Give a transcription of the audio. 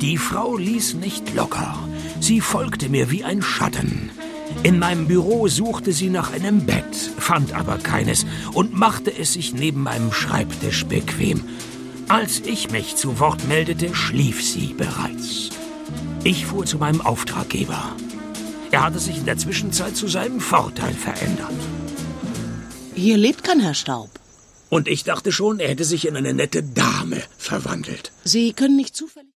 Die Frau ließ nicht locker. Sie folgte mir wie ein Schatten. In meinem Büro suchte sie nach einem Bett, fand aber keines und machte es sich neben meinem Schreibtisch bequem. Als ich mich zu Wort meldete, schlief sie bereits. Ich fuhr zu meinem Auftraggeber. Er hatte sich in der Zwischenzeit zu seinem Vorteil verändert. Hier lebt kein Herr Staub. Und ich dachte schon, er hätte sich in eine nette Dame verwandelt. Sie können nicht zufällig...